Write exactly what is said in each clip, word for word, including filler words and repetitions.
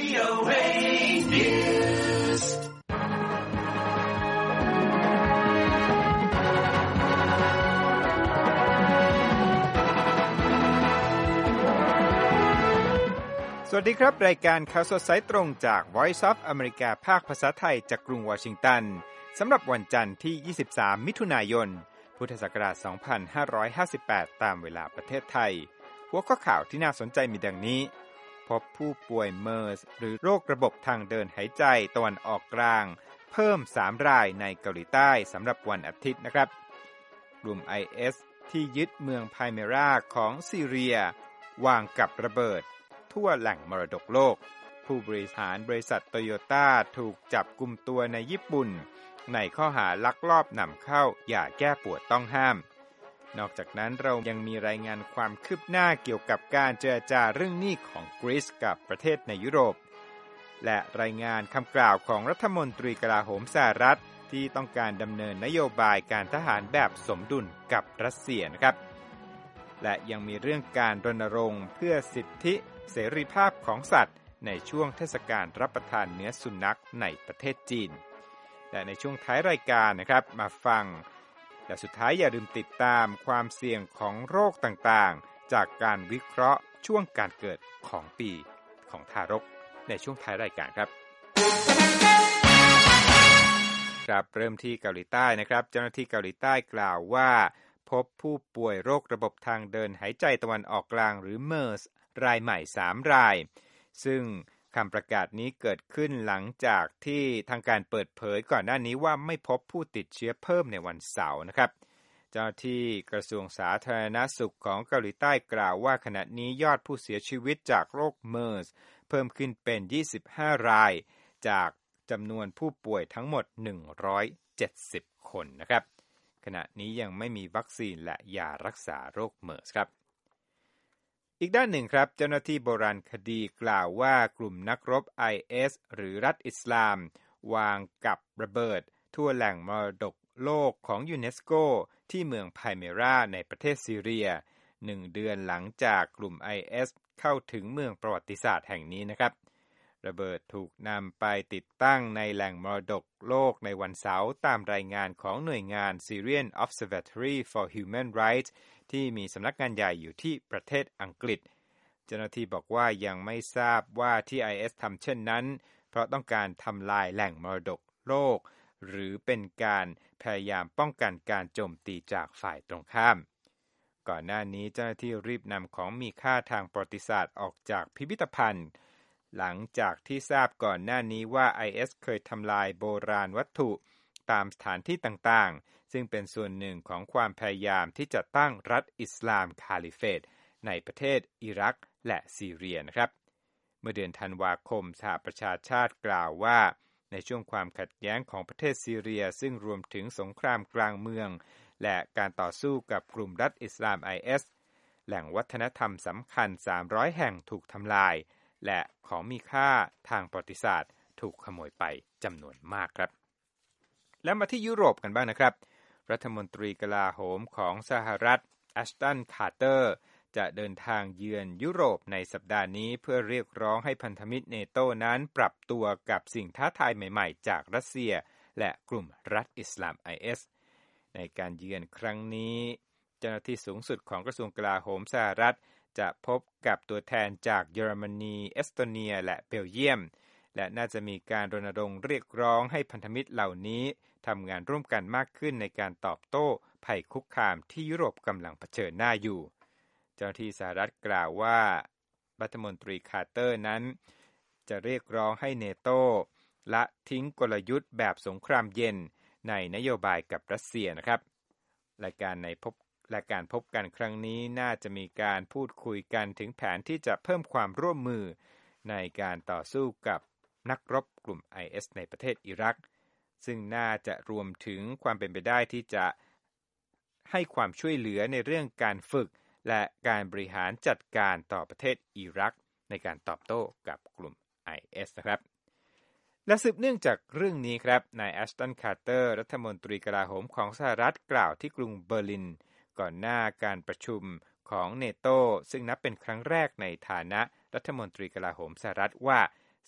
โอ เอ News สวัสดีครับรายการข่าวสดสายตรงจาก Voice of America ภาคภาษาไทยจากกรุงวอชิงตันสำหรับวันจันทร์ที่ยี่สิบสามมิถุนายนพุทธศักราชสองพันห้าร้อยห้าสิบแปดตามเวลาประเทศไทยหัวข้อข่าวที่น่าสนใจมีดังนี้พบผู้ป่วยเมอร์สหรือโรคระบบทางเดินหายใจตะวันออกกลางเพิ่มสามรายในเกาหลีใต้สำหรับวันอาทิตย์นะครับกลุ่ม ไอ เอส ที่ยึดเมืองไพเมราของซีเรียวางกับระเบิดทั่วแหล่งมรดกโลกผู้บริหารบริษัทโตโยต้าถูกจับกุมตัวในญี่ปุ่นในข้อหาลักลอบนำเข้ายาแก้ปวดต้องห้ามนอกจากนั้นเรายังมีรายงานความคืบหน้าเกี่ยวกับการเจรจาเรื่องหนี้ของกรีซกับประเทศในยุโรปและรายงานคำกล่าวของรัฐมนตรีกลาโหมสหรัฐที่ต้องการดำเนินนโยบายการทหารแบบสมดุลกับรัสเซียนะครับและยังมีเรื่องการรณรงค์เพื่อสิทธิเสรีภาพของสัตว์ในช่วงเทศกาลรับประทานเนื้อสุนัขในประเทศจีนและในช่วงท้ายรายการนะครับมาฟังและสุดท้ายอย่าลืมติดตามความเสี่ยงของโรคต่างๆจากการวิเคราะห์ช่วงการเกิดของปีของทารกในช่วงท้ายรายการครับครับเริ่มที่เกาหลีใต้นะครับเจ้าหน้าที่เกาหลีใต้กล่าวว่าพบผู้ป่วยโรคระบบทางเดินหายใจตะวันออกกลางหรือเมอร์สรายใหม่สามรายซึ่งคำประกาศนี้เกิดขึ้นหลังจากที่ทางการเปิดเผยก่อนหน้านี้ว่าไม่พบผู้ติดเชื้อเพิ่มในวันเสาร์นะครับเจ้าหน้าที่กระทรวงสาธารณสุขของเกาหลีใต้กล่าวว่าขณะนี้ยอดผู้เสียชีวิตจากโรคเมอร์สเพิ่มขึ้นเป็นยี่สิบห้ารายจากจำนวนผู้ป่วยทั้งหมดหนึ่งร้อยเจ็ดสิบคนนะครับขณะนี้ยังไม่มีวัคซีนและยารักษาโรคเมอร์สครับอีกด้านหนึ่งครับเจ้าหน้าที่โบราณคดีกล่าวว่ากลุ่มนักรบ ไอ เอส หรือรัฐอิสลามวางกับระเบิดทั่วแหล่งมรดกโลกของยูเนสโกที่เมืองไพเมราในประเทศซีเรียหนึ่งเดือนหลังจากกลุ่ม ไอ เอส เข้าถึงเมืองประวัติศาสตร์แห่งนี้นะครับระเบิดถูกนำไปติดตั้งในแหล่งมรดกโลกในวันเสาร์ตามรายงานของหน่วยงาน Syrian Observatory for Human Rightsที่มีสำนักงานใหญ่อยู่ที่ประเทศอังกฤษเจ้าหน้าที่บอกว่ายังไม่ทราบว่าที่ ไอ เอส ทำเช่นนั้นเพราะต้องการทำลายแหล่งมรดกโลกหรือเป็นการพยายามป้องกันการโจมตีจากฝ่ายตรงข้ามก่อนหน้านี้เจ้าหน้าที่รีบนำของมีค่าทางประวัติศาสตร์ออกจากพิพิธภัณฑ์หลังจากที่ทราบก่อนหน้านี้ว่า ไอ เอส เคยทำลายโบราณวัตถุตามสถานที่ต่างๆซึ่งเป็นส่วนหนึ่งของความพยายามที่จะตั้งรัฐอิสลามคาลิเฟตในประเทศอิรักและซีเรียนะครับเมื่อเดือนธันวาคมสหประชาชาติกล่าวว่าในช่วงความขัดแย้งของประเทศซีเรียซึ่งรวมถึงสงครามกลางเมืองและการต่อสู้กับกลุ่มรัฐอิสลาม ไอ เอส แหล่งวัฒนธรรมสำคัญสามร้อยแห่งถูกทำลายและของมีค่าทางประวัติศาสตร์ถูกขโมยไปจำนวนมากครับแล้วมาที่ยุโรปกันบ้างนะครับรัฐมนตรีกลาโหมของสหรัฐแอชตันคาร์เตอร์จะเดินทางเยือนยุโรปในสัปดาห์นี้เพื่อเรียกร้องให้พันธมิตรเนโตนั้นปรับตัวกับสิ่งท้าทายใหม่ๆจากรัสเซียและกลุ่มรัฐอิสลาม ไอ เอส ในการเยือนครั้งนี้เจ้าหน้าที่สูงสุดของกระทรวงกลาโหมสหรัฐจะพบกับตัวแทนจากเยอรมนีเอสโตเนียและเบลเยียมและน่าจะมีการรณรงค์เรียกร้องให้พันธมิตรเหล่านี้ทำงานร่วมกันมากขึ้นในการตอบโต้ภัยคุกคามที่ยุโรปกำลังเผชิญหน้าอยู่เจ้าหน้าที่สหรัฐกล่าวว่ารัฐมนตรีคาร์เตอร์นั้นจะเรียกร้องให้เนโตละทิ้งกลยุทธ์แบบสงครามเย็นในนโยบายกับรัสเซียนะครับและการในพบและการพบกันครั้งนี้น่าจะมีการพูดคุยกันถึงแผนที่จะเพิ่มความร่วมมือในการต่อสู้กับนักรบกลุ่ม ไอ เอส ในประเทศอิรักซึ่งน่าจะรวมถึงความเป็นไปได้ที่จะให้ความช่วยเหลือในเรื่องการฝึกและการบริหารจัดการต่อประเทศอิรักในการตอบโต้กับกลุ่ม ไอ เอส นะครับและสืบเนื่องจากเรื่องนี้ครับนายแอชตันคาร์เตอร์รัฐมนตรีกลาโหมของสหรัฐกล่าวที่กรุงเบอร์ลินก่อนหน้าการประชุมของเนโตซึ่งนับเป็นครั้งแรกในฐานะรัฐมนตรีกลาโหมสหรัฐว่า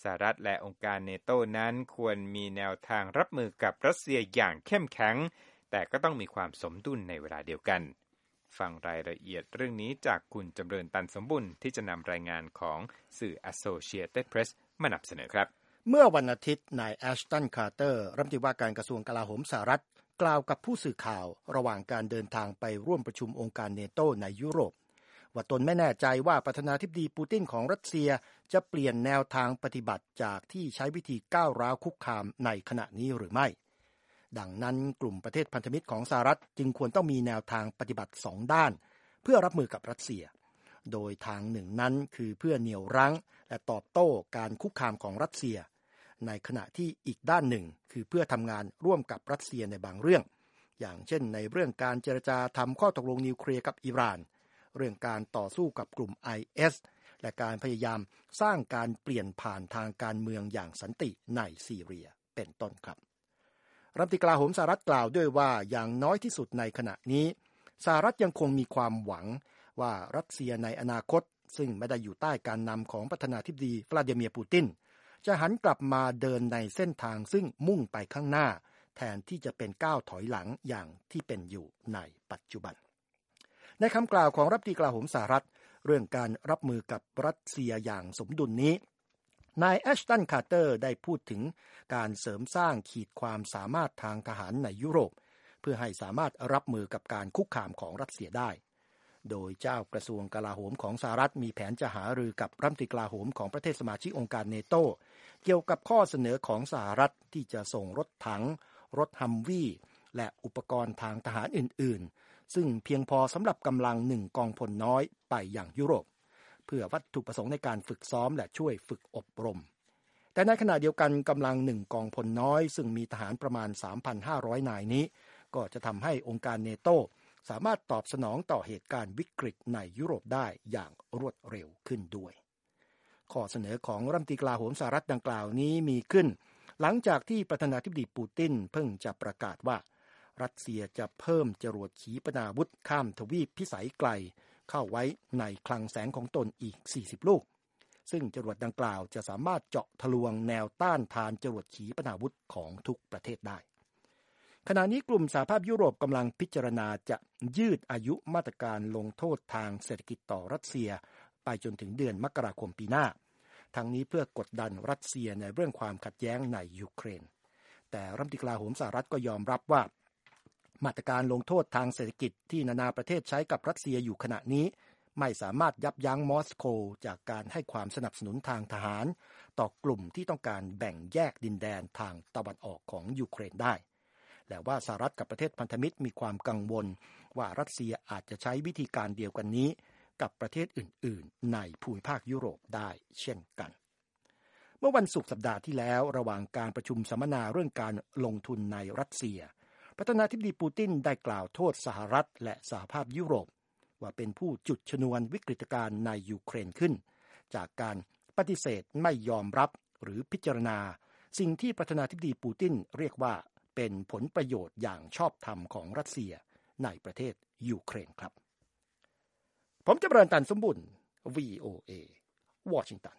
สหรัฐและองค์การเนโตนั้นควรมีแนวทางรับมือกับรัสเซียอย่างเข้มแข็งแต่ก็ต้องมีความสมดุลในเวลาเดียวกันฟังรายละเอียดเรื่องนี้จากคุณจำเริญตันสมบุญที่จะนำรายงานของสื่อ Associated Press มานำเสนอครับเมื่อวันอาทิตย์นายแอชตันคาร์เตอร์รัฐมนตรีว่าการกระทรวงกลาโหมสหรัฐกล่าวกับผู้สื่อข่าวระหว่างการเดินทางไปร่วมประชุมองค์การเนโตในยุโรปว่าตนไม่แน่ใจว่าประธานาธิบดีปูตินของรัสเซียจะเปลี่ยนแนวทางปฏิบัติจากที่ใช้วิธีก้าวร้าวคุกคามในขณะนี้หรือไม่ดังนั้นกลุ่มประเทศพันธมิตรของสหรัฐจึงควรต้องมีแนวทางปฏิบัติสองด้านเพื่อรับมือกับรัสเซียโดยทางหนึ่งนั้นคือเพื่อเหนี่ยวรั้งและตอบโต้การคุกคามของรัสเซียในขณะที่อีกด้านหนึ่งคือเพื่อทำงานร่วมกับรัสเซียในบางเรื่องอย่างเช่นในเรื่องการเจรจาทำข้อตกลงนิวเคลียร์กับอิหร่านเรื่องการต่อสู้กับกลุ่ม ไอ เอส และการพยายามสร้างการเปลี่ยนผ่านทางการเมืองอย่างสันติในซีเรียเป็นต้นครับรัฐมนตรีกลาโหมสหรัฐกล่าวด้วยว่าอย่างน้อยที่สุดในขณะนี้สหรัฐยังคงมีความหวังว่ารัสเซียในอนาคตซึ่งไม่ได้อยู่ใต้การนำของประธานาธิบดีวลาดิเมียร์ปูตินจะหันกลับมาเดินในเส้นทางซึ่งมุ่งไปข้างหน้าแทนที่จะเป็นก้าวถอยหลังอย่างที่เป็นอยู่ในปัจจุบันในคำกล่าวของรัฐมนตรีกลาโหมสหรัฐเรื่องการรับมือกับรัสเซียอย่างสมดุลนี้นายแอชตันคาร์เตอร์ได้พูดถึงการเสริมสร้างขีดความสามารถทางทหารในยุโรปเพื่อให้สามารถรับมือกับการคุกคามของรัสเซียได้โดยเจ้ากระทรวงกลาโหมของสหรัฐมีแผนจะหารือกับรัฐมนตรีกลาโหมของประเทศสมาชิกองค์การเนโตเกี่ยวกับข้อเสนอของสหรัฐที่จะส่งรถถังรถฮัมวี่และอุปกรณ์ทางทหารอื่นๆซึ่งเพียงพอสำหรับกำลังหนึ่งกองพลน้อยไปอย่างยุโรปเพื่อวัตถุประสงค์ในการฝึกซ้อมและช่วยฝึกอบรมแต่ในขณะเดียวกันกำลังหนึ่งกองพลน้อยซึ่งมีทหารประมาณ สามพันห้าร้อย นายนี้ก็จะทำให้องค์การเนโตสามารถตอบสนองต่อเหตุการณ์วิกฤตในยุโรปได้อย่างรวดเร็วขึ้นด้วยข้อเสนอของรัฐมนตรีกลาโหมสหรัฐดังกล่าวนี้มีขึ้นหลังจากที่ประธานาธิบดีปูตินเพิ่งจะประกาศว่ารัสเซียจะเพิ่มจรวดขีปนาวุธข้ามทวีปพิสัยไกลเข้าไว้ในคลังแสงของตนอีกสี่สิบลูกซึ่งจรวดดังกล่าวจะสามารถเจาะทะลวงแนวต้านทานจรวดขีปนาวุธของทุกประเทศได้ขณะนี้กลุ่มสหภาพยุโรปกำลังพิจารณาจะยืดอายุมาตรการลงโทษทางเศรษฐกิจต่อรัสเซียไปจนถึงเดือนมกราคมปีหน้าทั้งนี้เพื่อกดดันรัสเซียในเรื่องความขัดแย้งในยูเครนแต่รัฐมนตรีกลาโหมสหรัฐก็ยอมรับว่ามาตรการลงโทษทางเศรษฐกิจที่นานาประเทศใช้กับรัสเซียอยู่ขณะนี้ไม่สามารถยับยั้งมอสโกจากการให้ความสนับสนุนทางทหารต่อกลุ่มที่ต้องการแบ่งแยกดินแดนทางตะวันออกของยูเครนได้และว่าสหรัฐกับประเทศพันธมิตรมีความกังวลว่ารัสเซียอาจจะใช้วิธีการเดียวกันนี้กับประเทศอื่นๆในภูมิภาคยุโรปได้เช่นกันเมื่อวันศุกร์สัปดาห์ที่แล้วระหว่างการประชุมสัมมนาเรื่องการลงทุนในรัสเซียประธานาธิบดีปูตินได้กล่าวโทษสหรัฐและสหภาพยุโรปว่าเป็นผู้จุดชนวนวิกฤตการณ์ในยูเครนขึ้นจากการปฏิเสธไม่ยอมรับหรือพิจารณาสิ่งที่ประธานาธิบดีปูตินเรียกว่าเป็นผลประโยชน์อย่างชอบธรรมของรัสเซียในประเทศยูเครนครับผมจำเริญตันสมบุญ วี โอ เอ วอชิงตัน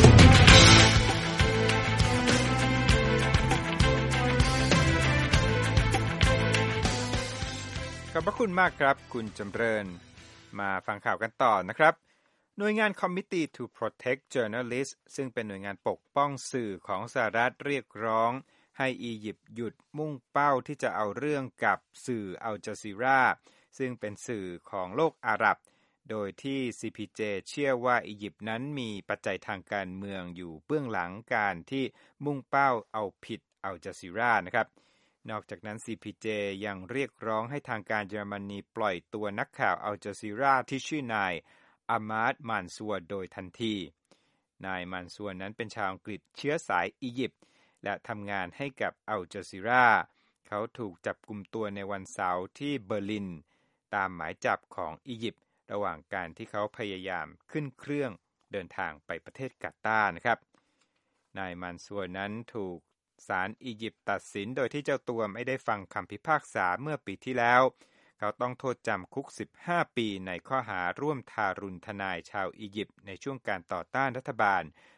ขอบพระคุณมากครับคุณจำเริญมาฟังข่าวกันต่อนะครับหน่วยงาน Committee to Protect Journalists ซึ่งเป็นหน่วยงานปกป้องสื่อของสหรัฐเรียกร้องให้อียิปต์หยุดมุ่งเป้าที่จะเอาเรื่องกับสื่ออัลจาซีราซึ่งเป็นสื่อของโลกอาหรับโดยที่ ซี พี เจ เชื่อว่าอียิปต์นั้นมีปัจจัยทางการเมืองอยู่เบื้องหลังการที่มุ่งเป้าเอาผิดอัลจาซีรานะครับนอกจากนั้น ซี พี เจ ยังเรียกร้องให้ทางการเยอรมนีปล่อยตัวนักข่าวอัลจาซีราที่ชื่อนายอามาด มานซัวโดยทันทีนายมานซัวนั้นเป็นชาวอังกฤษเชื้อสายอียิปต์และทำงานให้กับอัลจาซีราเขาถูกจับกุมตัวในวันเสาร์ที่เบอร์ลินตามหมายจับของอียิปต์ระหว่างการที่เขาพยายามขึ้นเครื่องเดินทางไปประเทศกาตาร์นะครับนายมานซัวนั้นถูกศาลอียิปต์ตัดสินโดยที่เจ้าตัวไม่ได้ฟังคำพิพากษาเมื่อปีที่แล้วเขาต้องโทษจำคุกสิบห้าปีในข้อหาร่วมทารุณทนายชาวอียิปต์ในช่วงการต่อต้านรัฐบาล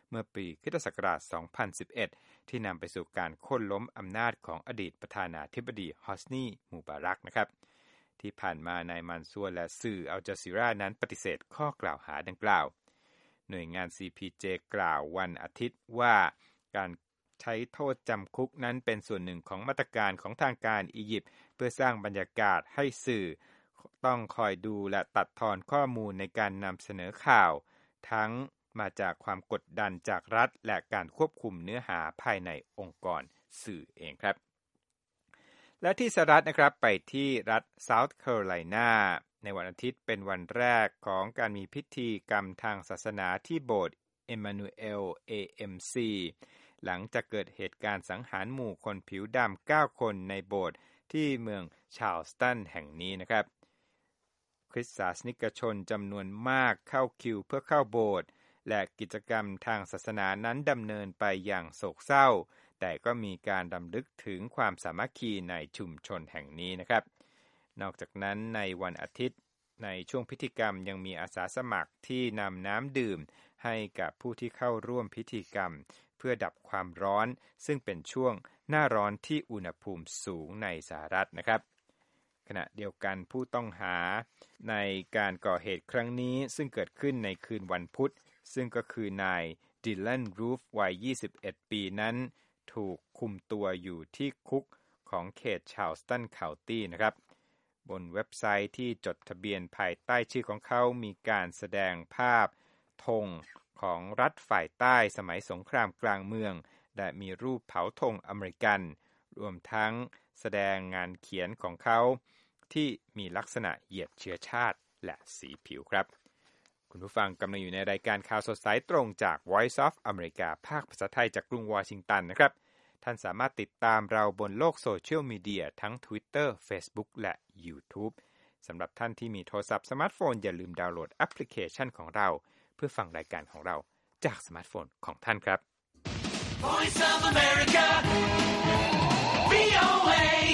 เมื่อปีค.ศ. สองพันสิบเอ็ดที่นำไปสู่การโค่นล้มอำนาจของอดีตประธานาธิบดีฮอสนีมูบารักนะครับที่ผ่านมานายมันซัวและสื่ออัลจาซีรานั้นปฏิเสธข้อกล่าวหาดังกล่าวหน่วยงาน ซี พี เจ กล่าววันอาทิตย์ว่าการใช้โทษจำคุกนั้นเป็นส่วนหนึ่งของมาตรการของทางการอียิปต์เพื่อสร้างบรรยากาศให้สื่อต้องคอยดูและตัดทอนข้อมูลในการนำเสนอข่าวทั้งมาจากความกดดันจากรัฐและการควบคุมเนื้อหาภายในองค์กรสื่อเองครับและที่สหรัฐนะครับไปที่รัฐ South Carolina ในวันอาทิตย์เป็นวันแรกของการมีพิธีกรรมทางศาสนาที่โบสถ์ Emmanuel เอ เอ็ม ซี หลังจากเกิดเหตุการณ์สังหารหมู่คนผิวดำเก้าคนในโบสถ์ที่เมืองชาร์ลสตันแห่งนี้นะครับคริสตศาสนิกชนจำนวนมากเข้าคิวเพื่อเข้าโบสถ์และกิจกรรมทางศาสนานั้นดำเนินไปอย่างโศกเศร้าแต่ก็มีการรำลึกถึงความสามัคคีในชุมชนแห่งนี้นะครับนอกจากนั้นในวันอาทิตย์ในช่วงพิธีกรรมยังมีอาสาสมัครที่นำน้ำดื่มให้กับผู้ที่เข้าร่วมพิธีกรรมเพื่อดับความร้อนซึ่งเป็นช่วงหน้าร้อนที่อุณหภูมิสูงในสหรัฐนะครับขณะเดียวกันผู้ต้องหาในการก่อเหตุครั้งนี้ซึ่งเกิดขึ้นในคืนวันพุธซึ่งก็คือนายดิลลันรูฟวัยยี่สิบเอ็ดปีนั้นถูกคุมตัวอยู่ที่คุกของเขตชาร์ลสตันเคานตี้นะครับบนเว็บไซต์ที่จดทะเบียนภายใต้ชื่อของเขามีการแสดงภาพธงของรัฐฝ่ายใต้สมัยสงครามกลางเมืองและมีรูปเผาธงอเมริกันรวมทั้งแสดงงานเขียนของเขาที่มีลักษณะเหยียดเชื้อชาติและสีผิวครับคุณผู้ฟังกำลังอยู่ในรายการข่าวสดสายตรงจาก Voice of America ภาคภาษาไทยจากกรุงวอชิงตันนะครับท่านสามารถติดตามเราบนโลกโซเชียลมีเดียทั้ง Twitter Facebook และ YouTube สำหรับท่านที่มีโทรศัพท์สมาร์ทโฟนอย่าลืมดาวน์โหลดแอปพลิเคชันของเราเพื่อฟังรายการของเราจากสมาร์ทโฟนของท่านครับ Voice of America วี โอ เอ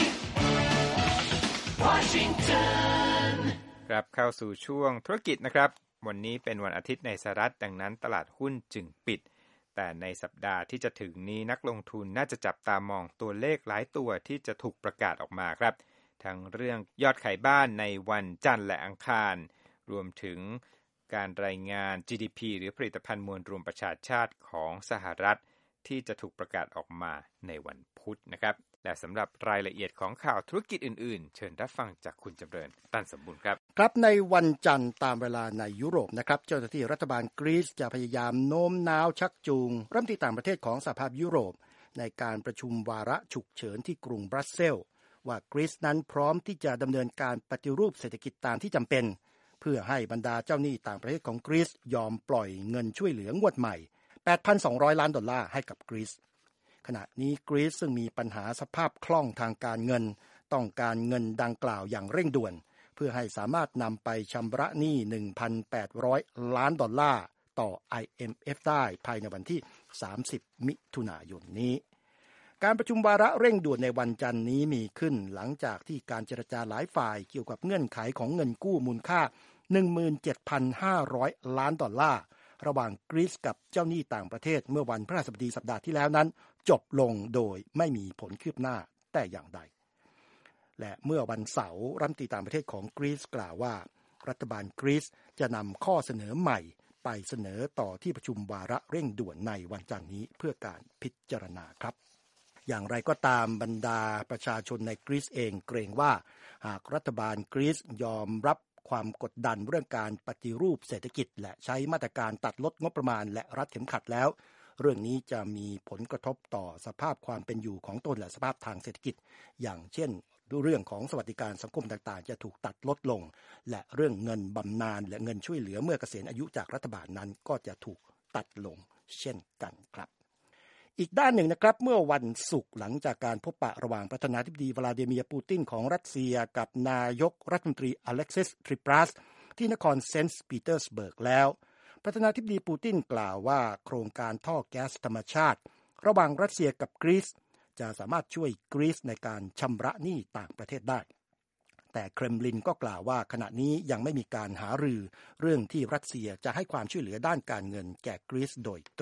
Washington ครับเข้าสู่ช่วงธุรกิจนะครับวันนี้เป็นวันอาทิตย์ในสหรัฐดังนั้นตลาดหุ้นจึงปิดแต่ในสัปดาห์ที่จะถึงนี้นักลงทุนน่าจะจับตามองตัวเลขหลายตัวที่จะถูกประกาศออกมาครับทั้งเรื่องยอดขายบ้านในวันจันทร์และอังคารรวมถึงการรายงาน จี ดี พี หรือผลิตภัณฑ์มวลรวมประชาชาติของสหรัฐที่จะถูกประกาศออกมาในวันพุธนะครับและสำหรับรายละเอียดของข่าวธุรกิจอื่นๆเชิญรับฟังจากคุณจำเริญตันสมบูรณ์ครับครับในวันจันทร์ตามเวลาในยุโรปนะครับเจ้าหน้าที่รัฐบาลกรีซจะพยายามโน้มน้าวชักจูงรัฐมนตรีต่างประเทศของสหภาพยุโรปในการประชุมวาระฉุกเฉินที่กรุงบรัสเซลส์ว่ากรีซนั้นพร้อมที่จะดำเนินการปฏิรูปเศรษฐกิจตามที่จำเป็นเพื่อให้บรรดาเจ้าหนี้ต่างประเทศของกรีซยอมปล่อยเงินช่วยเหลืองวดใหม่ แปดพันสองร้อย ล้านดอลลาร์ให้กับกรีซขณะนี้กรีซซึ่งมีปัญหาสภาพคล่องทางการเงินต้องการเงินดังกล่าวอย่างเร่งด่วนเพื่อให้สามารถนำไปชำระหนี้ หนึ่งพันแปดร้อย ล้านดอลลาร์ต่อ ไอ เอ็ม เอฟ ได้ภายในวันที่สามสิบมิถุนายนนี้การประชุมวาระเร่งด่วนในวันจันทร์นี้มีขึ้นหลังจากที่การเจรจาหลายฝ่ายเกี่ยวกับเงื่อนไขของเงินกู้มูลค่า หนึ่งหมื่นเจ็ดพันห้าร้อย ล้านดอลลาร์ระหว่างกรีซกับเจ้าหนี้ต่างประเทศเมื่อวันพฤหัสบดีสัปดาห์ที่แล้วนั้นจบลงโดยไม่มีผลคืบหน้าแต่อย่างใดและเมื่อวันเสาร์รัฐมนตรีต่างประเทศของกรีซกล่าวว่ารัฐบาลกรีซจะนำข้อเสนอใหม่ไปเสนอต่อที่ประชุมวาระเร่งด่วนในวันจันทร์นี้เพื่อการพิจารณาครับอย่างไรก็ตามบรรดาประชาชนในกรีซเองเกรงว่าหากรัฐบาลกรีซยอมรับความกดดันเรื่องการปฏิรูปเศรษฐกิจและใช้มาตรการตัดลดงบประมาณและรัดเข็มขัดแล้วเรื่องนี้จะมีผลกระทบต่อสภาพความเป็นอยู่ของตนและสภาพทางเศรษฐกิจอย่างเช่นเรื่องของสวัสดิการสังคมต่างๆจะถูกตัดลดลงและเรื่องเงินบำนาญและเงินช่วยเหลือเมื่อเกษียณอายุจากรัฐบาลนั้นก็จะถูกตัดลงเช่นกันครับอีกด้านหนึ่งนะครับเมื่อวันศุกร์หลังจากการพบปะระหว่างประธานาธิบดีวลาดิเมียร์ปูตินของรัสเซียกับนายกรัฐมนตรีอเล็กซิสทริปรัสที่นครเซนต์ปีเตอร์สเบิร์กแล้วประธานาธิบดีปูตินกล่าวว่าโครงการท่อแก๊สธรรมชาติระหว่างรัสเซียกับกรีซจะสามารถช่วยกรีซในการชำระหนี้ต่างประเทศได้แต่เครมลินก็กล่าวว่าขณะนี้ยังไม่มีการหารือเรื่องที่รัสเซียจะให้ความช่วยเหลือด้านการเงินแก่กรีซโดยตรง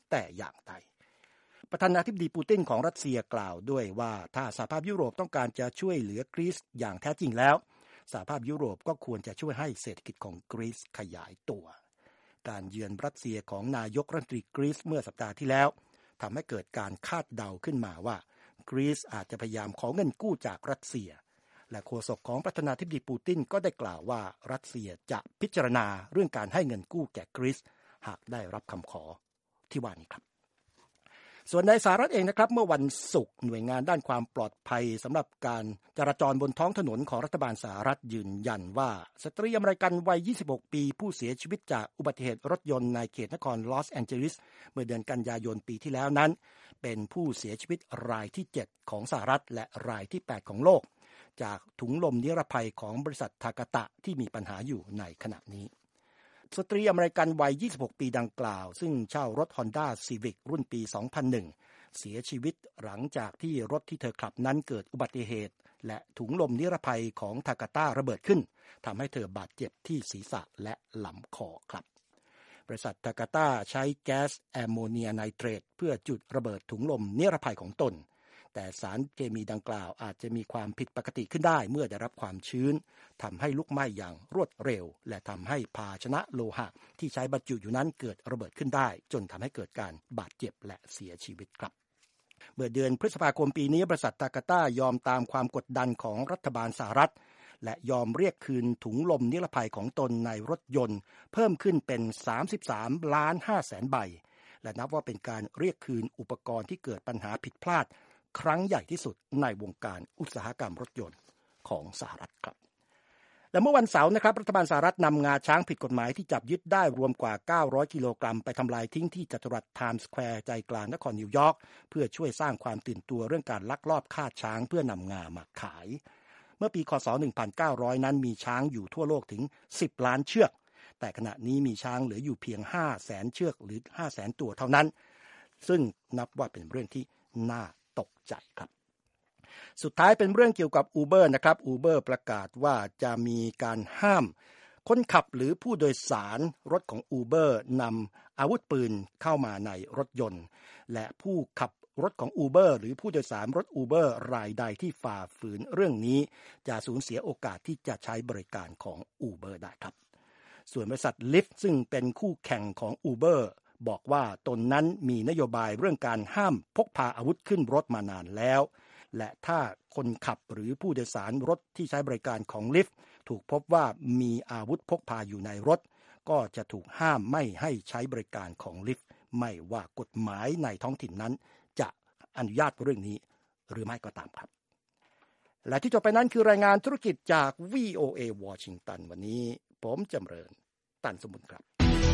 แต่อย่างใดประธานาธิบดีปูตินของรัสเซียกล่าวด้วยว่าถ้าสหภาพยุโรปต้องการจะช่วยเหลือกรีซอย่างแท้จริงแล้วสหภาพยุโรปก็ควรจะช่วยให้เศรษฐกิจของกรีซขยายตัวการเยือนรัสเซียของนายกรัฐมนตรีกรีซเมื่อสัปดาห์ที่แล้วทำให้เกิดการคาดเดาขึ้นมาว่ากรีซอาจจะพยายามขอเงินกู้จากรัสเซียและโฆษกของประธานาธิบดีปูตินก็ได้กล่าวว่ารัสเซียจะพิจารณาเรื่องการให้เงินกู้แก่กรีซหากได้รับคำขอที่ว่านี้ครับส่วนในสหรัฐเองนะครับเมื่อวันศุกร์หน่วยงานด้านความปลอดภัยสำหรับการจราจรบนท้องถนนของรัฐบาลสหรัฐยืนยันว่าสตรีอเมริกันวัยยี่สิบหกปีผู้เสียชีวิตจากอุบัติเหตุรถยนต์ในเขตนครลอสแอนเจลิสเมื่อเดือนกันยายนปีที่แล้วนั้นเป็นผู้เสียชีวิตรายที่เจ็ดของสหรัฐและรายที่แปดของโลกจากถุงลมนิรภัยของบริษัททากาตะที่มีปัญหาอยู่ในขณะนี้สตรีอเมริกันวัยยี่สิบหกปีดังกล่าวซึ่งเช่ารถ Honda Civic รุ่นปี สองพันหนึ่ง เสียชีวิตหลังจากที่รถที่เธอขับนั้นเกิดอุบัติเหตุและถุงลมนิรภัยของทากาตะระเบิดขึ้นทำให้เธอบาดเจ็บที่ศีรษะและลำคอครับบริษัททากาตะใช้แก๊สแอมโมเนียไนเตรตเพื่อจุดระเบิดถุงลมนิรภัยของตนแต่สารเคมีดังกล่าวอาจจะมีความผิดปกติขึ้นได้เมื่อได้รับความชื้นทำให้ลุกไหม้อย่างรวดเร็วและทำให้ภาชนะโลหะที่ใช้บรรจุอยู่นั้นเกิดระเบิดขึ้นได้จนทำให้เกิดการบาดเจ็บและเสียชีวิตครับเมื่อเดือนพฤษภาคมปีนี้บริษัททากาตะยอมตามความกดดันของรัฐบาลสหรัฐและยอมเรียกคืนถุงลมนิรภัยของตนในรถยนต์เพิ่มขึ้นเป็นสามสิบสามล้านห้าแสนใบและนับว่าเป็นการเรียกคืนอุปกรณ์ที่เกิดปัญหาผิดพลาดครั้งใหญ่ที่สุดในวงการอุตสาหกรรมรถยนต์ของสหรัฐครับและเมื่อวันเสาร์นะครับรัฐบาลสหรัฐนำงาช้างผิดกฎหมายที่จับยึดได้รวมกว่าเก้าร้อยกิโลกรัมไปทำลายทิ้งที่จัตุรัสไทม์สแควร์ใจกลางนครนิวยอร์กเพื่อช่วยสร้างความตื่นตัวเรื่องการลักลอบฆ่าช้างเพื่อนำงามาขายเมื่อปีคศหนึ่งพันเก้าร้อยนั้นมีช้างอยู่ทั่วโลกถึงสิบล้านเชือกแต่ขณะนี้มีช้างเหลืออยู่เพียงห้าแสนเชือกหรือห้าแสนตัวเท่านั้นซึ่งนับว่าเป็นเรื่องที่น่าตกใจครับสุดท้ายเป็นเรื่องเกี่ยวกับ Uber นะครับ Uber ประกาศว่าจะมีการห้ามคนขับหรือผู้โดยสารรถของ Uber นำอาวุธปืนเข้ามาในรถยนต์และผู้ขับรถของ Uber หรือผู้โดยสารรถ Uber รายใดที่ฝ่าฝืนเรื่องนี้จะสูญเสียโอกาสที่จะใช้บริการของ Uber ได้ครับส่วนบริษัท Lyft ซึ่งเป็นคู่แข่งของ Uberบอกว่าตนนั้นมีนโยบายเรื่องการห้ามพกพาอาวุธขึ้นรถมานานแล้วและถ้าคนขับหรือผู้โดยสารรถที่ใช้บริการของ Lyft ถูกพบว่ามีอาวุธพกพาอยู่ในรถก็จะถูกห้ามไม่ให้ใช้บริการของ Lyft ไม่ว่ากฎหมายในท้องถิ่นนั้นจะอนุญาตเรื่องนี้หรือไม่ก็ตามครับและที่จบไปนั้นคือรายงานธุรกิจจาก วี โอ เอ Washington วันนี้ผมจำเริญตันสมุนครับ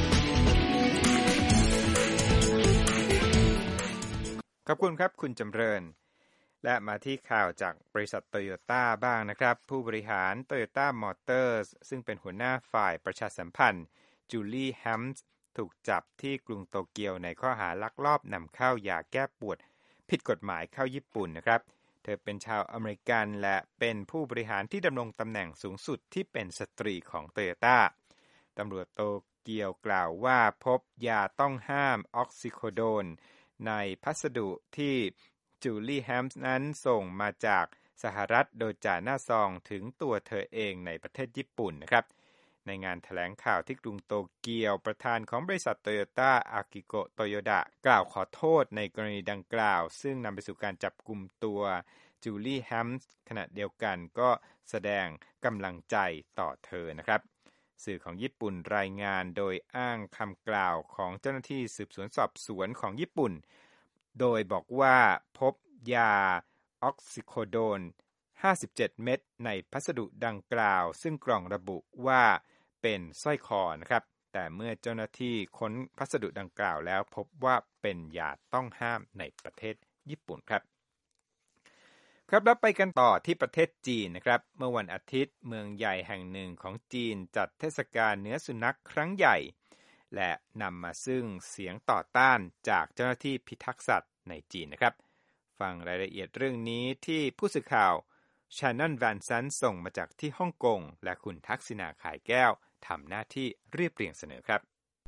ขอบคุณครับคุณจำเริญและมาที่ข่าวจากบริษัทโตโยต้าบ้างนะครับผู้บริหาร Toyota Motors ซึ่งเป็นหัวหน้าฝ่ายประชาสัมพันธ์จูลี่แฮมส์ถูกจับที่กรุงโตเกียวในข้อหาลักลอบนำเข้ายาแก้ปวดผิดกฎหมายเข้าญี่ปุ่นนะครับเธอเป็นชาวอเมริกันและเป็นผู้บริหารที่ดำรงตำแหน่งสูงสุดที่เป็นสตรีของ Toyota ตำรวจโตเกียวกล่าวว่าพบยาต้องห้ามออกซิโคโดนในพัสดุที่จูลี่แฮมส์นั้นส่งมาจากสหรัฐโดยจ่าหน้าซองถึงตัวเธอเองในประเทศญี่ปุ่นนะครับในงานแถลงข่าวที่กรุงโตเกียวประธานของบริษัทโตโยต้าอากิโกะโตโยดะกล่าวขอโทษในกรณีดังกล่าวซึ่งนำไปสู่การจับกุมตัวจูลี่แฮมส์ขณะเดียวกันก็แสดงกำลังใจต่อเธอนะครับสื่อของญี่ปุ่นรายงานโดยอ้างคำกล่าวของเจ้าหน้าที่สืบสวนสอบสวนของญี่ปุ่นโดยบอกว่าพบยาออกซิโคโดนห้าสิบเจ็ดเม็ดในพัสดุดังกล่าวซึ่งกล่องระบุว่าเป็นสร้อยคอนะครับแต่เมื่อเจ้าหน้าที่ค้นพัสดุดังกล่าวแล้วพบว่าเป็นยาต้องห้ามในประเทศญี่ปุ่นครับครับแล้วไปกันต่อที่ประเทศจีนนะครับเมื่อวันอาทิตย์เมืองใหญ่แห่งหนึ่งของจีนจัดเทศกาลเนื้อสุนัขครั้งใหญ่และนำมาซึ่งเสียงต่อต้านจากเจ้าหน้าที่พิทักษ์สัตว์ในจีนนะครับฟังรายละเอียดเรื่องนี้ที่ผู้สื่อข่าวชานันแวนซันส่งมาจากที่ฮ่องกงและคุณทักษิณาขายแก้วทำหน้าที่เรียบเรียงเสนอครับ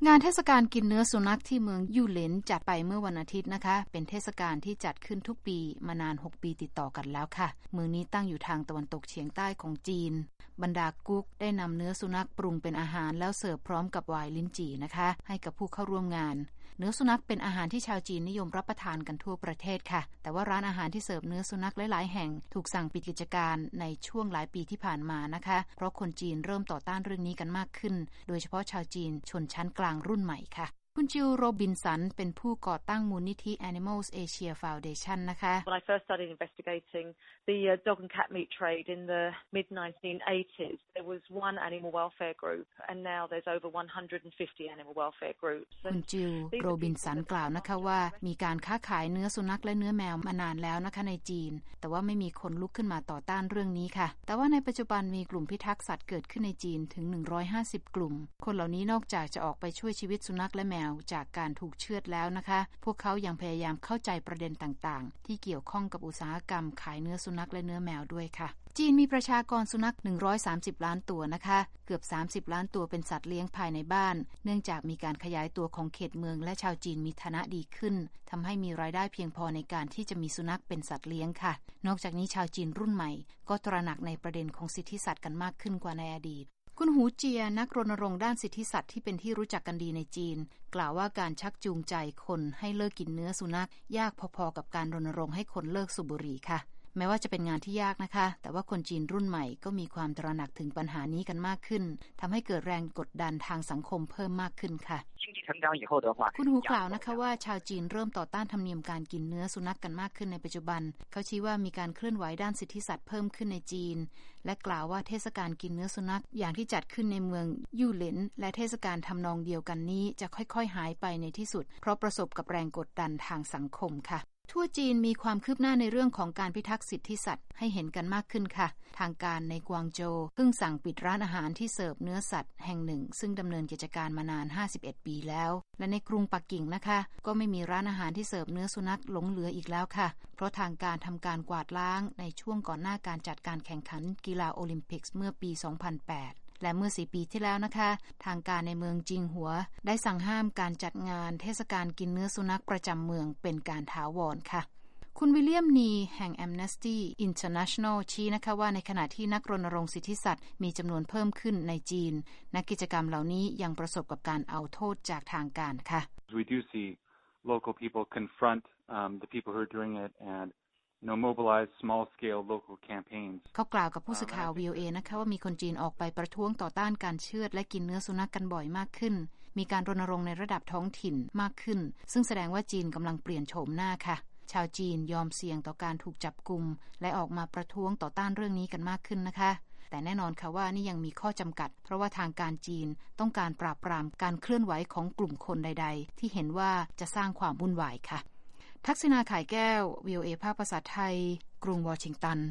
งานเทศกาลกินเนื้อสุนัขที่เมืองยู่เหลินจัดไปเมื่อวันอาทิตย์นะคะเป็นเทศกาลที่จัดขึ้นทุกปีมานานหกปีติดต่อกันแล้วค่ะเมืองนี้ตั้งอยู่ทางตะวันตกเฉียงใต้ของจีนบรรดากุ๊กได้นำเนื้อสุนัขปรุงเป็นอาหารแล้วเสิร์ฟพร้อมกับไวน์ลิ้นจี่นะคะให้กับผู้เข้าร่วมงานเนื้อสุนัขเป็นอาหารที่ชาวจีนนิยมรับประทานกันทั่วประเทศค่ะแต่ว่าร้านอาหารที่เสิร์ฟเนื้อสุนัขหลายๆแห่งถูกสั่งปิดกิจการในช่วงหลายปีที่ผ่านมานะคะเพราะคนจีนเริ่มต่อต้านเรื่องนี้กันมากขึ้นโดยเฉพาะชาวจีนชนชั้นกลางรุ่นใหม่ค่ะคุณจิลโรบินสันเป็นผู้ก่อตั้งมูลนิธิ Animals Asia Foundation นะคะ When I first started investigating the uh, dog and cat meat trade in the mid nineteen eighties, there was one animal welfare group, and now there's over one hundred fifty animal welfare groups. คุณจิลโรบินสันกล่าวนะคะว่ามีการค้าขายเนื้อสุนัขและเนื้อแมวมานานแล้วนะคะในจีนแต่ว่าไม่มีคนลุกขึ้นมาต่อต้านเรื่องนี้ค่ะแต่ว่าในปัจจุบันมีกลุ่มพิทักษ์สัตว์เกิดขึ้นในจีนถึงหนึ่งร้อยห้าสิบกลุ่มคนเหล่านี้นอกจากจะออกไปช่วยชีวิตสุนัขและแมวจากการถูกเชือดแล้วนะคะพวกเขายังพยายามเข้าใจประเด็นต่างๆที่เกี่ยวข้องกับอุตสาหกรรมขายเนื้อสุนัขและเนื้อแมวด้วยค่ะจีนมีประชากรสุนัขหนึ่งร้อยสามสิบล้านตัวนะคะเกือบสามสิบล้านตัวเป็นสัตว์เลี้ยงภายในบ้านเนื่องจากมีการขยายตัวของเขตเมืองและชาวจีนมีฐานะดีขึ้นทำให้มีรายได้เพียงพอในการที่จะมีสุนัขเป็นสัตว์เลี้ยงค่ะนอกจากนี้ชาวจีนรุ่นใหม่ก็ตระหนักในประเด็นของสิทธิสัตว์กันมากขึ้นกว่าในอดีตคุณหูเจียนักรณรงค์ด้านสิทธิสัตว์ที่เป็นที่รู้จักกันดีในจีนกล่าวว่าการชักจูงใจคนให้เลิกกินเนื้อสุนัขยากพอๆกับการรณรงค์ให้คนเลิกสูบบุหรี่ค่ะแม้ว่าจะเป็นงานที่ยากนะคะแต่ว่าคนจีนรุ่นใหม่ก็มีความตระหนักถึงปัญหานี้กันมากขึ้นทำให้เกิดแรงกดดันทางสังคมเพิ่มมากขึ้นค่ะคุณหูกล่าวนะคะว่าชาวจีนเริ่มต่อต้านธรรมเนียมการกินเนื้อสุนัขกันมากขึ้นในปัจจุบันเขาชี้ว่ามีการเคลื่อนไหวด้านสิทธิสัตว์เพิ่มขึ้นในจีนและกล่าวว่าเทศกาลกินเนื้อสุนัขอย่างที่จัดขึ้นในเมืองยู่เหลินและเทศกาลทำนองเดียวกันนี้จะค่อยๆหายไปในที่สุดเพราะประสบกับแรงกดดันทางสังคมค่ะทั่วจีนมีความคืบหน้าในเรื่องของการพิทักษ์สิทธิสัตว์ให้เห็นกันมากขึ้นค่ะทางการในกวางโจวเพิ่งสั่งปิดร้านอาหารที่เสิร์ฟเนื้อสัตว์แห่งหนึ่งซึ่งดำเนินกิจการมานานห้าสิบเอ็ดปีแล้วและในกรุงปักกิ่งนะคะก็ไม่มีร้านอาหารที่เสิร์ฟเนื้อสุนัขหลงเหลืออีกแล้วค่ะเพราะทางการทำการกวาดล้างในช่วงก่อนหน้าการจัดการแข่งขันกีฬาโอลิมปิกเมื่อปีสองพันแปดและเมื่อสี่ปีที่แล้วนะคะทางการในเมืองจิงหัวได้สั่งห้ามการจัดงานเทศกาลกินเนื้อสุนัขประจำเมืองเป็นการถาวรค่ะคุณวิลเลียมนีแห่ง Amnesty International ชี้นะคะว่าในขณะที่นักรณรงค์สิทธิสัตว์มีจำนวนเพิ่มขึ้นในจีนนักกิจกรรมเหล่านี้ยังประสบกับการเอาโทษจากทางการค่ะ We do see local people confront um, the people who are doing it and you know mobilize small scale local campaigns เขากล่าวกับผู้สื่อข่าว วี โอ เอ นะคะว่ามีคนจีนออกไปประท้วงต่อต้านการเชือดและกินเนื้อสุนัขกันบ่อยมากขึ้นมีการรณรงค์ในระดับท้องถิ่นมากขึ้นซึ่งแสดงว่าจีนกำลังเปลี่ยนโฉมหน้าค่ะชาวจีนยอมเสี่ยงต่อการถูกจับกุมและออกมาประท้วงต่อต้านเรื่องนี้กันมากขึ้นนะคะแต่แน่นอนค่ะว่านี่ยังมีข้อจำกัดเพราะว่าทางการจีนต้องการปราบปรามการเคลื่อนไหวของกลุ่มคนใดๆที่เห็นว่าจะสร้างความวุ่นวายค่ะทักษิณาข่ายแก้ว วี โอ เอ ภาคภาษาไทยกรุงวอชิงตัน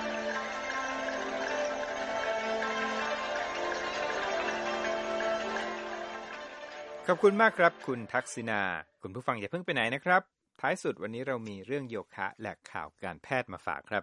ขอบคุณมากครับคุณทักษิณาคุณผู้ฟังอย่าเพิ่งไปไหนนะครับท้ายสุดวันนี้เรามีเรื่องโยคะและข่าวการแพทย์มาฝากครับ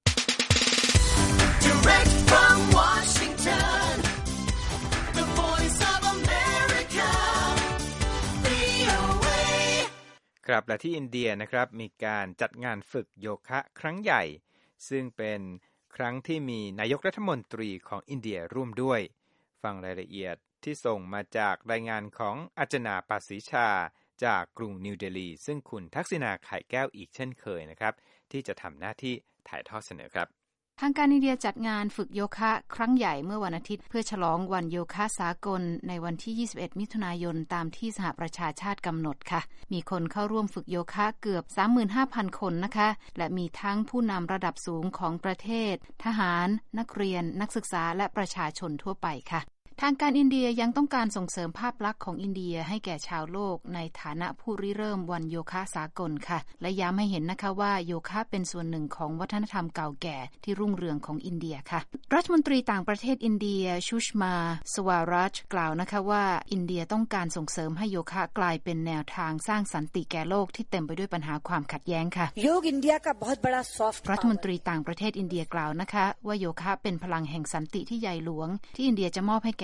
Direct from Washington, the voice of America, วี โอ เอครับและที่อินเดียนะครับมีการจัดงานฝึกโยคะครั้งใหญ่ซึ่งเป็นครั้งที่มีนายกรัฐมนตรีของอินเดียร่วมด้วยฟังรายละเอียดที่ส่งมาจากรายงานของอาจนาปาศรีชาจากกรุงนิวเดลีซึ่งคุณทักษิณาไข่แก้วอีกเช่นเคยนะครับที่จะทำหน้าที่ถ่ายทอดเสนอครับทางการอินเดียจัดงานฝึกโยคะครั้งใหญ่เมื่อวันอาทิตย์เพื่อฉลองวันโยคะสากลในวันที่ยี่สิบเอ็ดมิถุนายนตามที่สหประชาชาติกำหนดค่ะมีคนเข้าร่วมฝึกโยคะเกือบ สามหมื่นห้าพัน คนนะคะและมีทั้งผู้นำระดับสูงของประเทศทหารนักเรียนนักศึกษาและประชาชนทั่วไปค่ะทางการอินเดียยังต้องการส่งเสริมภาพลักษณ์ของอินเดียให้แก่ชาวโลกในฐานะผู้ริเริ่มวันโยคะสากลค่ะและย้ำให้เห็นนะคะว่าโยคะเป็นส่วนหนึ่งของวัฒนธรรมเก่าแก่ที่รุ่งเรืองของอินเดียค่ะรัฐมนตรีต่างประเทศอินเดียชุชมาสวารัชกล่าวนะคะว่าอินเดียต้องการส่งเสริมให้โยคะกลายเป็นแนวทางสร้างสันติแก่โลกที่เต็มไปด้วยปัญหาความขัดแย้งค่ะโยกอินเดียका बहुत बड़ा सॉफ्टรัฐมนตรีต่างประเทศอินเดียกล่าวนะคะว่าโยคะเป็นพลังแห่งสันติที่ใหญ่หลวงที่อินเดียจะมอบให้แก่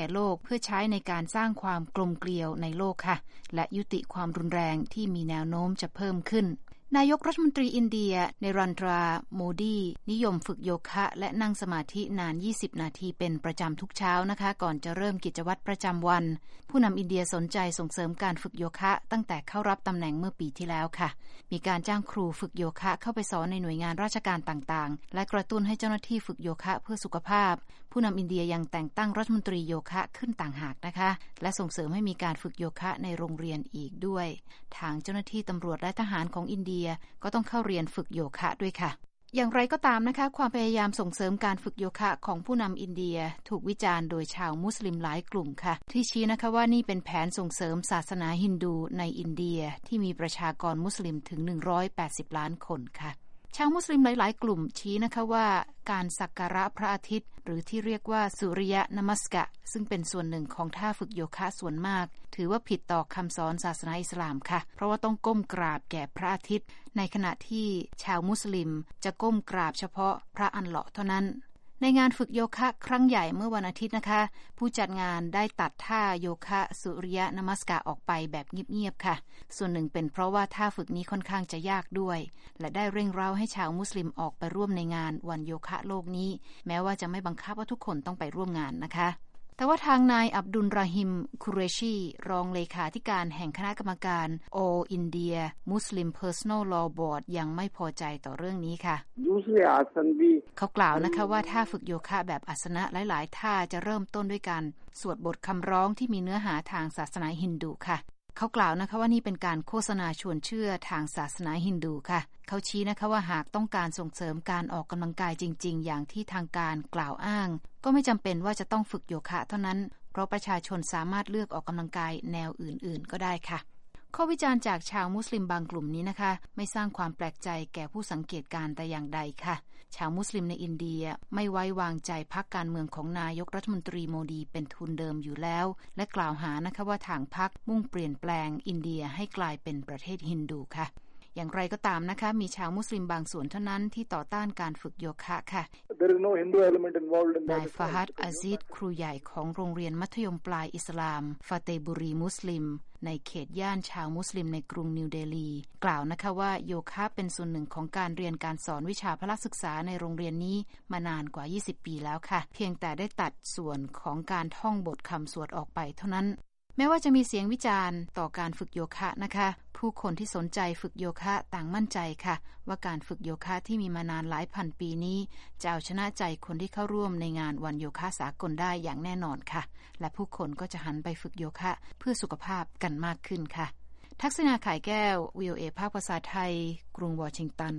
ก่โลกเพื่อใช้ในการสร้างความกลมเกลียวในโลกค่ะและยุติความรุนแรงที่มีแนวโน้มจะเพิ่มขึ้นนายกรัฐมนตรีอินเดียเนรันทราโมดีนิยมฝึกโยคะและนั่งสมาธินานยี่สิบนาทีเป็นประจำทุกเช้านะคะก่อนจะเริ่มกิจวัตรประจำวันผู้นำอินเดียสนใจส่งเสริมการฝึกโยคะตั้งแต่เข้ารับตำแหน่งเมื่อปีที่แล้วค่ะมีการจ้างครูฝึกโยคะเข้าไปสอนในหน่วยงานราชการต่างๆและกระตุ้นให้เจ้าหน้าที่ฝึกโยคะเพื่อสุขภาพผู้นำอินเดียยังแต่งตั้งรัฐมนตรีโยคะขึ้นต่างหากนะคะและส่งเสริมให้มีการฝึกโยคะในโรงเรียนอีกด้วยทางเจ้าหน้าที่ตำรวจและทหารของอินเดียก็ต้องเข้าเรียนฝึกโยคะด้วยค่ะอย่างไรก็ตามนะคะความพยายามส่งเสริมการฝึกโยคะของผู้นำอินเดียถูกวิจารณ์โดยชาวมุสลิมหลายกลุ่มค่ะที่ชี้นะคะว่านี่เป็นแผนส่งเสริมศาสนาฮินดูในอินเดียที่มีประชากรมุสลิมถึงหนึ่งร้อยแปดสิบล้านคนค่ะชาวมุสลิมหลายๆกลุ่มชี้นะคะว่าการสักการะพระอาทิตย์หรือที่เรียกว่าสุริยะนมัสกะซึ่งเป็นส่วนหนึ่งของท่าฝึกโยคะส่วนมากถือว่าผิดต่อคำสอนศาสนาอิสลามค่ะเพราะว่าต้องก้มกราบแก่พระอาทิตย์ในขณะที่ชาวมุสลิมจะก้มกราบเฉพาะพระอัลเลาะห์เท่านั้นในงานฝึกโยคะครั้งใหญ่เมื่อวันอาทิตย์นะคะผู้จัดงานได้ตัดท่าโยคะสุริยะนมัสกะออกไปแบบเงียบๆค่ะส่วนหนึ่งเป็นเพราะว่าท่าฝึกนี้ค่อนข้างจะยากด้วยและได้เร่งเร้าให้ชาวมุสลิมออกไปร่วมในงานวันโยคะโลกนี้แม้ว่าจะไม่บังคับว่าทุกคนต้องไปร่วมงานนะคะแต่ว่าทางนายอับดุลราฮิมคุเรชีรองเลขาธิการแห่งคณะกรรมการ All India Muslim Personal Law Board ยังไม่พอใจต่อเรื่องนี้ค่ะเขากล่าวนะคะว่าท่าฝึกโยคะแบบอาสนะหลายๆท่าจะเริ่มต้นด้วยการสวดบทคำร้องที่มีเนื้อหาทางศาสนาฮินดูค่ะเขากล่าวนะคะว่านี่เป็นการโฆษณาชวนเชื่อทางศาสนาฮินดูค่ะเขาชี้นะคะว่าหากต้องการส่งเสริมการออกกำลังกายจริงๆอย่างที่ทางการกล่าวอ้างก็ไม่จำเป็นว่าจะต้องฝึกโยคะเท่านั้นเพราะประชาชนสามารถเลือกออกกำลังกายแนวอื่นๆก็ได้ค่ะข้อวิจารณ์จากชาวมุสลิมบางกลุ่มนี้นะคะไม่สร้างความแปลกใจแก่ผู้สังเกตการณ์แต่อย่างใดค่ะชาวมุสลิมในอินเดียไม่ไว้วางใจพรรคการเมืองของนายกรัฐมนตรีโมดีเป็นทุนเดิมอยู่แล้วและกล่าวหานะคะว่าทางพรรคมุ่งเปลี่ยนแปลงอินเดียให้กลายเป็นประเทศฮินดูค่ะอย่างไรก็ตามนะคะมีชาวมุสลิมบางส่วนเท่านั้นที่ต่อต้านการฝึกโยคะค่ะนายฟาฮัดอาซิดครูใหญ่ของโรงเรียนมัธยมปลายอิสลามฟาเตบุรีมุสลิมในเขตย่านชาวมุสลิมในกรุงนิวเดลีกล่าวนะคะว่าโยคะเป็นส่วนหนึ่งของการเรียนการสอนวิชาพละศึกษาในโรงเรียนนี้มานานกว่ายี่สิบปีแล้วค่ะเพียงแต่ได้ตัดส่วนของการท่องบทคำสวดออกไปเท่านั้นแม้ว่าจะมีเสียงวิจารณ์ต่อการฝึกโยคะนะคะผู้คนที่สนใจฝึกโยคะต่างมั่นใจค่ะว่าการฝึกโยคะที่มีมานานหลายพันปีนี้จะเอาชนะใจคนที่เข้าร่วมในงานวันโยคะสากลได้อย่างแน่นอนค่ะและผู้คนก็จะหันไปฝึกโยคะเพื่อสุขภาพกันมากขึ้นค่ะทักษณาข่ายแก้ว วี โอ เอ ภาคภาษาไทยกรุงวอชิงตัน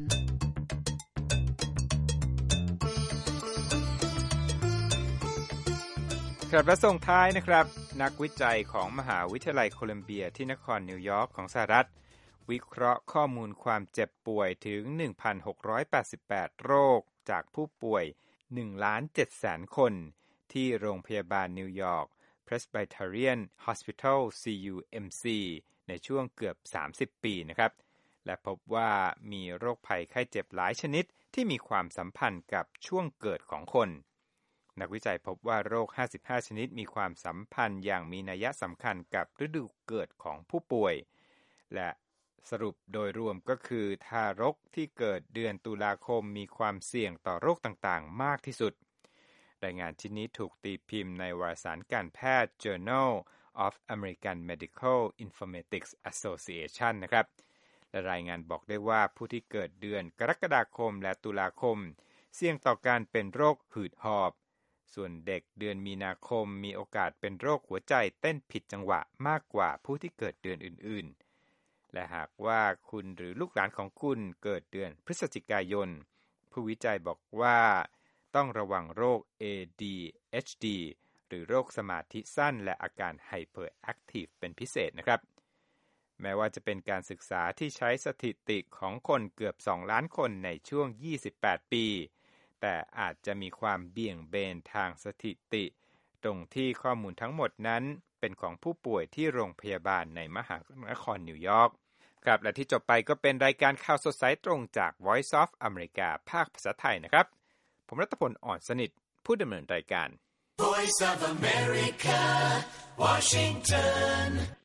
ครับและส่งท้ายนะครับนักวิจัยของมหาวิทยาลัยโคลัมเบียที่นครนิวยอร์กของสหรัฐวิเคราะห์ข้อมูลความเจ็บป่วยถึง หนึ่งพันหกร้อยแปดสิบแปด โรคจากผู้ป่วย หนึ่งล้านเจ็ดแสน คนที่โรงพยาบาลนิวยอร์ก Presbyterian Hospital ซี ยู เอ็ม ซี ในช่วงเกือบสามสิบปีนะครับและพบว่ามีโรคภัยไข้เจ็บหลายชนิดที่มีความสัมพันธ์กับช่วงเกิดของคนนักวิจัยพบว่าโรคห้าสิบห้าชนิดมีความสัมพันธ์อย่างมีนัยสำคัญกับฤดูเกิดของผู้ป่วยและสรุปโดยรวมก็คือทารกที่เกิดเดือนตุลาคมมีความเสี่ยงต่อโรคต่างๆมากที่สุดรายงานชิ้นนี้ถูกตีพิมพ์ในวารสารการแพทย์ Journal of American Medical Informatics Association นะครับและรายงานบอกได้ว่าผู้ที่เกิดเดือนกรกฎาคมและตุลาคมเสี่ยงต่อการเป็นโรคหืดหอบส่วนเด็กเดือนมีนาคมมีโอกาสเป็นโรคหัวใจเต้นผิดจังหวะมากกว่าผู้ที่เกิดเดือนอื่นๆและหากว่าคุณหรือลูกหลานของคุณเกิดเดือนพฤศจิกายนผู้วิจัยบอกว่าต้องระวังโรค เอ ดี เอช ดี หรือโรคสมาธิสั้นและอาการไฮเปอร์แอคทีฟเป็นพิเศษนะครับแม้ว่าจะเป็นการศึกษาที่ใช้สถิติของคนเกือบสองล้านคนในช่วงยี่สิบแปดปีแต่อาจจะมีความเบี่ยงเบนทางสถิติตรงที่ข้อมูลทั้งหมดนั้นเป็นของผู้ป่วยที่โรงพยาบาลในมหานครนิวยอร์กครับและที่จบไปก็เป็นรายการข่าวสดสายตรงจาก Voice of America ภาคภาษาไทยนะครับผมรัตพล อ่อนสนิทผู้ดำเนินรายการ Voice of America, Washington